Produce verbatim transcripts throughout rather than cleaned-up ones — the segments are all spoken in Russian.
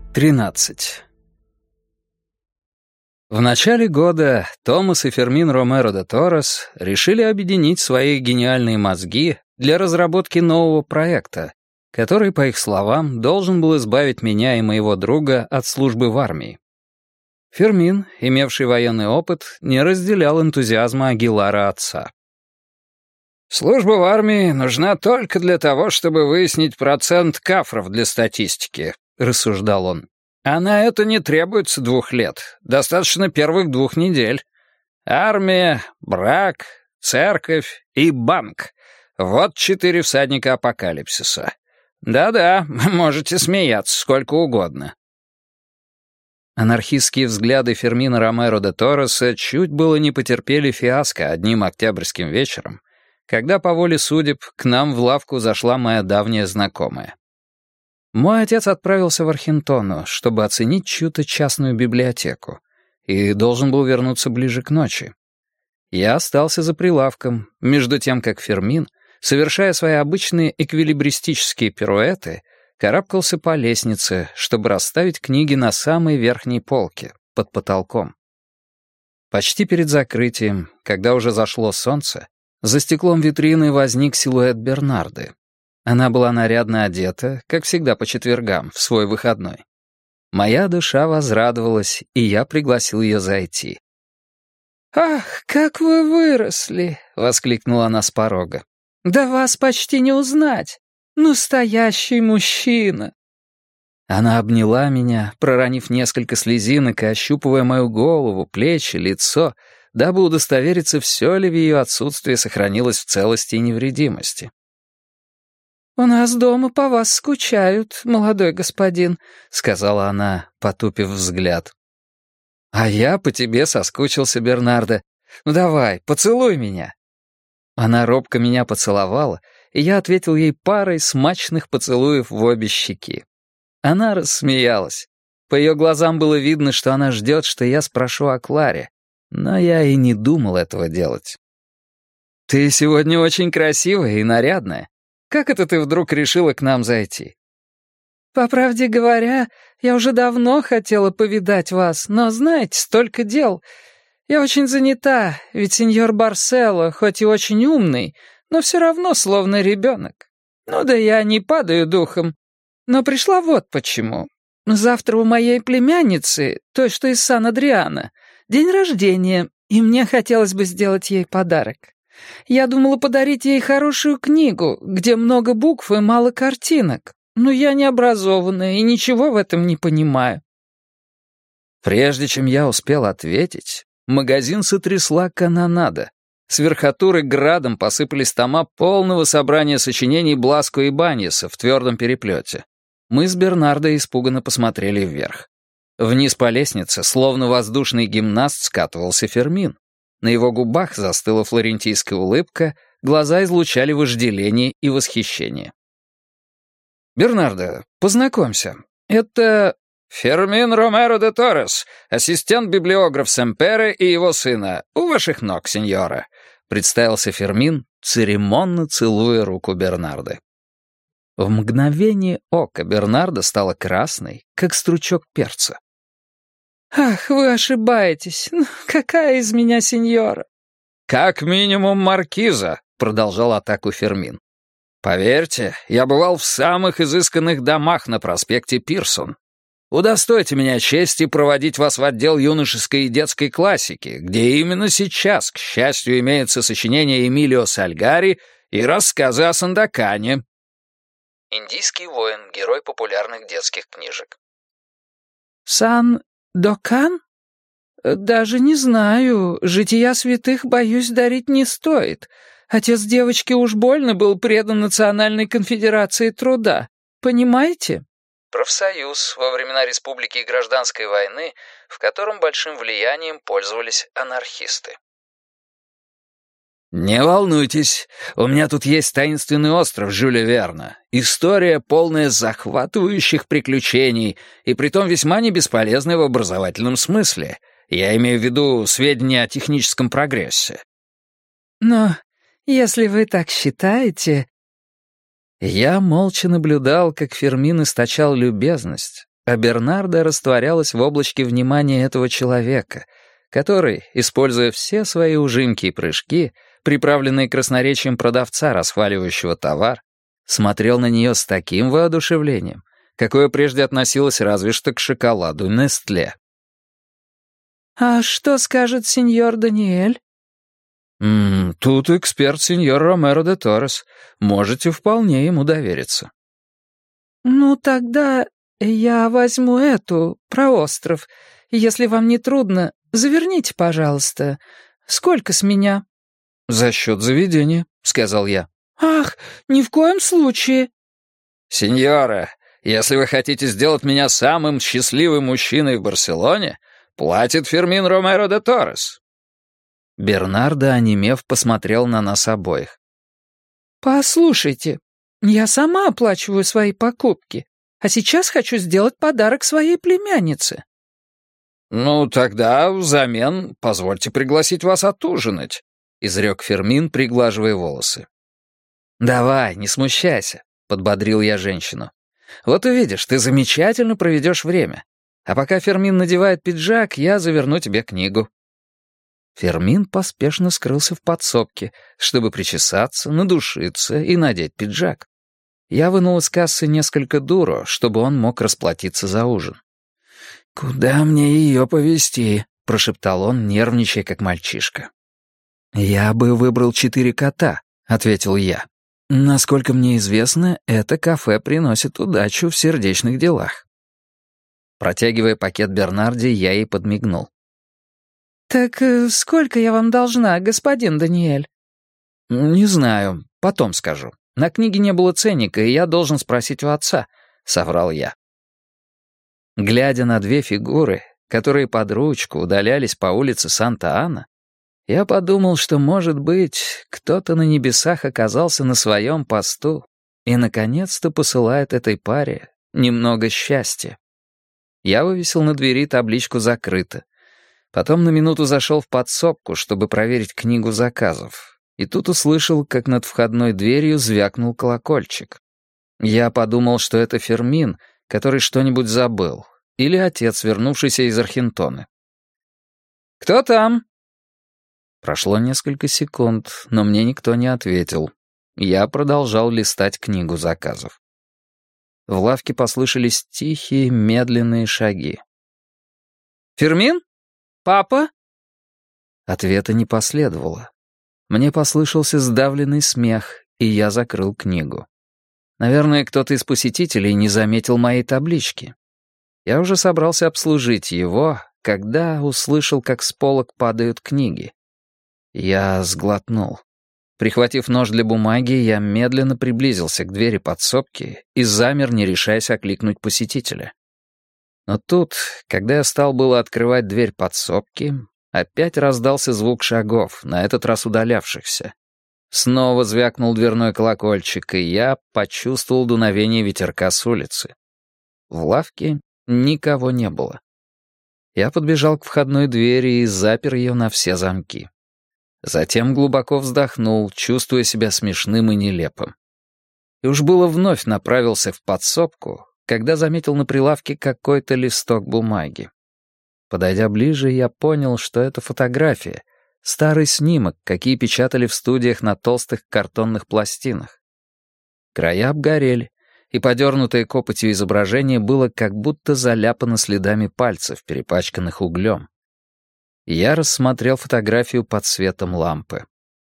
тринадцать. В начале года Томас и Фермин Ромеро де Торрес решили объединить свои гениальные мозги для разработки нового проекта, который, по их словам, должен был избавить меня и моего друга от службы в армии. Фермин, имевший военный опыт, не разделял энтузиазма Агилара отца. «Служба в армии нужна только для того, чтобы выяснить процент кафров для статистики», — рассуждал он. «А на это не требуется двух лет, достаточно первых двух недель. Армия, брак, церковь и банк — вот четыре всадника апокалипсиса. Да-да, можете смеяться сколько угодно». Анархистские взгляды Фермина Ромеро де Торреса чуть было не потерпели фиаско одним октябрьским вечером, когда по воле судеб к нам в лавку зашла моя давняя знакомая. Мой отец отправился в Архентону, чтобы оценить чью-то частную библиотеку, и должен был вернуться ближе к ночи. Я остался за прилавком, между тем как Фермин, совершая свои обычные эквилибристические пируэты, карабкался по лестнице, чтобы расставить книги на самой верхней полке, под потолком. Почти перед закрытием, когда уже зашло солнце, за стеклом витрины возник силуэт Бернарды. Она была нарядно одета, как всегда по четвергам, в свой выходной. Моя душа возрадовалась, и я пригласил ее зайти. «Ах, как вы выросли!» — воскликнула она с порога. «Да вас почти не узнать! Настоящий мужчина!» Она обняла меня, проронив несколько слезинок и ощупывая мою голову, плечи, лицо, дабы удостовериться, все ли в ее отсутствии сохранилось в целости и невредимости. «У нас дома по вас скучают, молодой господин», — сказала она, потупив взгляд. «А я по тебе соскучился, Бернардо. Ну давай, поцелуй меня». Она робко меня поцеловала, и я ответил ей парой смачных поцелуев в обе щеки. Она рассмеялась. По ее глазам было видно, что она ждет, что я спрошу о Кларе, но я и не думал этого делать. «Ты сегодня очень красивая и нарядная. Как это ты вдруг решила к нам зайти?» «По правде говоря, я уже давно хотела повидать вас, но, знаете, столько дел. Я очень занята, ведь сеньор Барсело, хоть и очень умный, но все равно словно ребенок. Ну да я не падаю духом. Но пришла вот почему. Завтра у моей племянницы, той, что из Сан-Адриано, день рождения, и мне хотелось бы сделать ей подарок. Я думала подарить ей хорошую книгу, где много букв и мало картинок. Но я необразованная и ничего в этом не понимаю». Прежде чем я успел ответить, магазин сотрясла канонада. С верхотуры градом посыпались тома полного собрания сочинений Бласко и Баньеса в твердом переплете. Мы с Бернардо испуганно посмотрели вверх. Вниз по лестнице, словно воздушный гимнаст, скатывался Фермин. На его губах застыла флорентийская улыбка, глаза излучали вожделение и восхищение. «Бернардо, познакомься. Это Фермин Ромеро де Торрес, ассистент-библиограф Семпере и его сына. У ваших ног, сеньора», — представился Фермин, церемонно целуя руку Бернарды. В мгновение ока Бернарда стала красной, как стручок перца. «Ах, вы ошибаетесь. Ну, какая из меня сеньора?» «Как минимум маркиза», — продолжал атаку Фермин. «Поверьте, я бывал в самых изысканных домах на проспекте Пирсон. Удостойте меня чести проводить вас в отдел юношеской и детской классики, где именно сейчас, к счастью, имеется сочинение Эмилио Сальгари и рассказы о Сандакане». Индийский воин, герой популярных детских книжек. «Сан-Докан? Даже не знаю. Жития святых, боюсь, дарить не стоит. Отец девочки уж больно был предан Национальной конфедерации труда. Понимаете?» Профсоюз во времена республики и гражданской войны, в котором большим влиянием пользовались анархисты. «Не волнуйтесь, у меня тут есть таинственный остров Жюля Верна. История, полная захватывающих приключений, и притом весьма не бесполезная в образовательном смысле. Я имею в виду сведения о техническом прогрессе». «Но если вы так считаете...» Я молча наблюдал, как Фермин источал любезность, а Бернарда растворялась в облачке внимания этого человека, который, используя все свои ужимки и прыжки, приправленные красноречием продавца, расхваливающего товар, смотрел на нее с таким воодушевлением, какое прежде относилось разве что к шоколаду Нестле. «А что скажет сеньор Даниэль?» «М -м, «Тут эксперт сеньор Ромеро де Торрес. Можете вполне ему довериться». «Ну, тогда я возьму эту, про остров. Если вам не трудно, заверните, пожалуйста. Сколько с меня?» «За счет заведения», — сказал я. «Ах, ни в коем случае». «Сеньора, если вы хотите сделать меня самым счастливым мужчиной в Барселоне, платит Фермин Ромеро де Торрес». Бернардо, онемев, посмотрел на нас обоих. «Послушайте, я сама оплачиваю свои покупки, а сейчас хочу сделать подарок своей племяннице». «Ну, тогда взамен позвольте пригласить вас отужинать», — изрек Фермин, приглаживая волосы. «Давай, не смущайся», — подбодрил я женщину. «Вот увидишь, ты замечательно проведешь время. А пока Фермин надевает пиджак, я заверну тебе книгу». Фермин поспешно скрылся в подсобке, чтобы причесаться, надушиться и надеть пиджак. Я вынул из кассы несколько дуро, чтобы он мог расплатиться за ужин. «Куда мне ее повезти?» — прошептал он, нервничая, как мальчишка. «Я бы выбрал четыре кота», — ответил я. «Насколько мне известно, это кафе приносит удачу в сердечных делах». Протягивая пакет Бернарде, я ей подмигнул. «Так э, сколько я вам должна, господин Даниэль?» «Не знаю, потом скажу. На книге не было ценника, и я должен спросить у отца», — соврал я. Глядя на две фигуры, которые под ручку удалялись по улице Санта-Ана, я подумал, что, может быть, кто-то на небесах оказался на своем посту и, наконец-то, посылает этой паре немного счастья. Я вывесил на двери табличку «Закрыто». Потом на минуту зашел в подсобку, чтобы проверить книгу заказов, и тут услышал, как над входной дверью звякнул колокольчик. Я подумал, что это Фермин, который что-нибудь забыл, или отец, вернувшийся из Архентоны. «Кто там?» Прошло несколько секунд, но мне никто не ответил. Я продолжал листать книгу заказов. В лавке послышались тихие, медленные шаги. «Фермин? Папа?» Ответа не последовало. Мне послышался сдавленный смех, и я закрыл книгу. Наверное, кто-то из посетителей не заметил моей таблички. Я уже собрался обслужить его, когда услышал, как с полок падают книги. Я сглотнул. Прихватив нож для бумаги, я медленно приблизился к двери подсобки и замер, не решаясь окликнуть посетителя. Но тут, когда я стал было открывать дверь подсобки, опять раздался звук шагов, на этот раз удалявшихся. Снова звякнул дверной колокольчик, и я почувствовал дуновение ветерка с улицы. В лавке никого не было. Я подбежал к входной двери и запер ее на все замки. Затем глубоко вздохнул, чувствуя себя смешным и нелепым. И уж было вновь направился в подсобку, когда заметил на прилавке какой-то листок бумаги. Подойдя ближе, я понял, что это фотография, старый снимок, какие печатали в студиях на толстых картонных пластинах. Края обгорели, и подернутое копотью изображение было как будто заляпано следами пальцев, перепачканных углем. Я рассмотрел фотографию под светом лампы.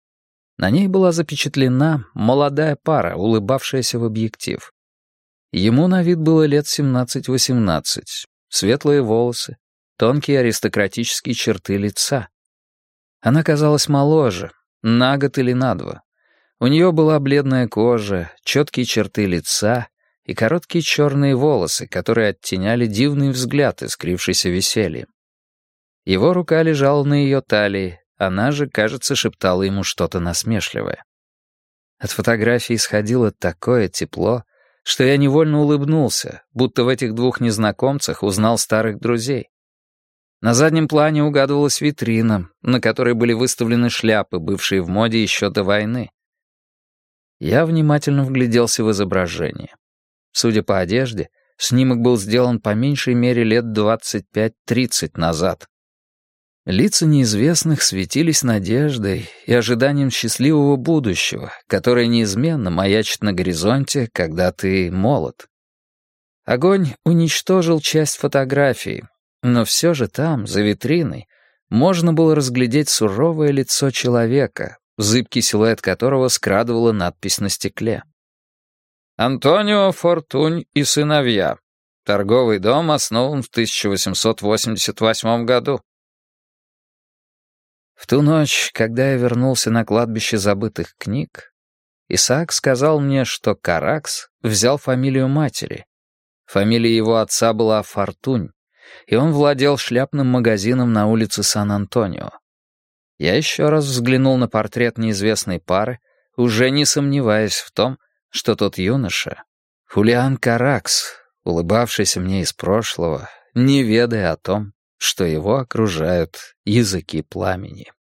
На ней была запечатлена молодая пара, улыбавшаяся в объектив. Ему на вид было лет семнадцать-восемнадцать, светлые волосы, тонкие аристократические черты лица. Она казалась моложе, на год или на два. У нее была бледная кожа, четкие черты лица и короткие черные волосы, которые оттеняли дивный взгляд, искрившийся весельем. Его рука лежала на ее талии, она же, кажется, шептала ему что-то насмешливое. От фотографии исходило такое тепло, что я невольно улыбнулся, будто в этих двух незнакомцах узнал старых друзей. На заднем плане угадывалась витрина, на которой были выставлены шляпы, бывшие в моде еще до войны. Я внимательно вгляделся в изображение. Судя по одежде, Снимок был сделан по меньшей мере лет двадцать пять-тридцать назад. Лица неизвестных светились надеждой и ожиданием счастливого будущего, которое неизменно маячит на горизонте, когда ты молод. Огонь уничтожил часть фотографии, но все же там, за витриной, можно было разглядеть суровое лицо человека, зыбкий силуэт которого скрадывала надпись на стекле. «Антонио Фортунь и сыновья. Торговый дом основан в тысяча восемьсот восемьдесят восьмом году». В ту ночь, когда я вернулся на кладбище забытых книг, Исаак сказал мне, что Каракс взял фамилию матери. Фамилия его отца была Фортунь, и он владел шляпным магазином на улице Сан-Антонио. Я еще раз взглянул на портрет неизвестной пары, уже не сомневаясь в том, что тот юноша — Хулиан Каракс, улыбавшийся мне из прошлого, не ведая о том, что его окружают языки пламени.